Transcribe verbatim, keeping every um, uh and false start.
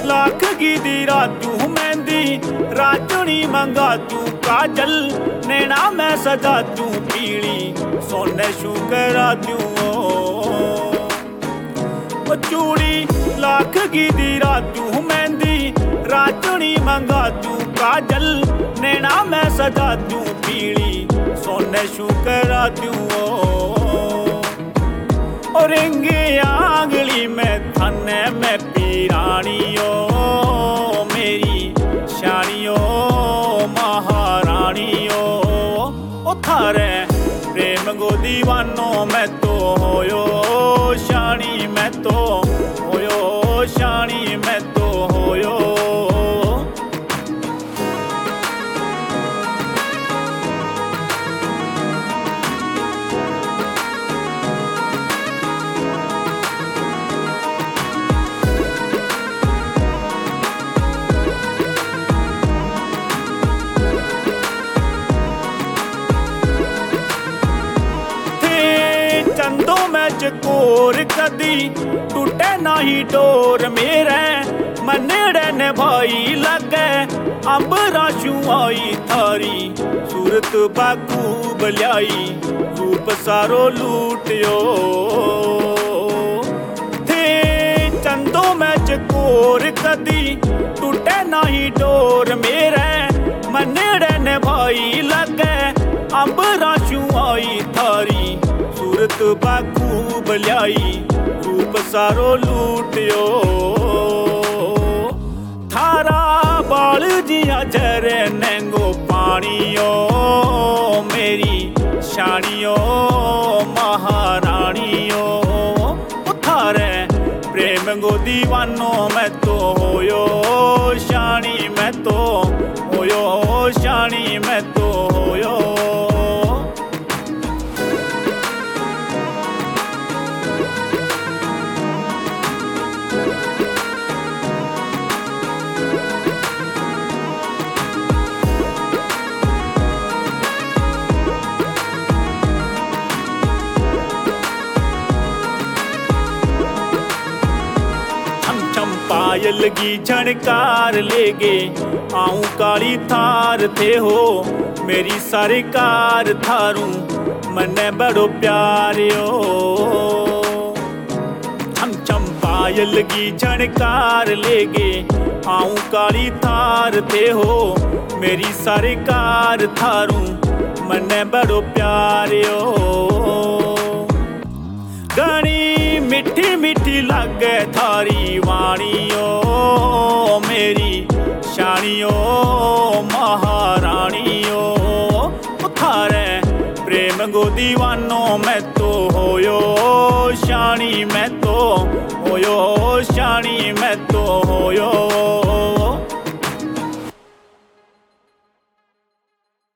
लाख की दी रातू मेहंदी राजनी मंगा तू काजल नैना मैं सजा तू पीली सोने शू करा तू चूड़ी लाख की दी रातू मेहंदी राजनी मंगा तू काजल नैना मैं सजा तू पीली सोने शू करा तू और इंगे आंगली में थाने में पीरानियो मेरी शानियो महारानियो ओ थारे प्रेम गो दीवानो मैं तो होयो शानी मैं तो होयो शानी मैं तो होयो चंदो में चकोर कदी टूटे नाही डोर मेरे मनेड़े ने भाई लगे अंबरा छू आई थारी सूरत बाखूब ल्याई रूप सारो लूटियो थे चंदो में चकोर कदी टूटे नाही डोर मेरे मनेड़े ने भाई लगे अंबरा छू आई थारी सूरत बाखूब ल्याई रूप सारो लूटियो थारा बाल जिया झरे नेंगो पानियो मेरी शानियो महारानियो थारे प्रेम गो दीवानो मैं तो होयो शानी मैं तो होयो शानी मैं तो होयो पायल की झणकार लेगे आऊं काली थार थे हो मेरी सरकार थारू मने बड़ो प्यारियो हम चम पायल की झणकार लेगे आऊं काली थार थे हो मेरी सरकार थारू मने बड़ो प्यारियो गणी मिठी मिठी लागे थारी वाणियो मेरी शानियो महारानियो थारे प्रेम गो दीवानो मैं तो होयो शानी मैं तो होयो शानी मैं तो होयो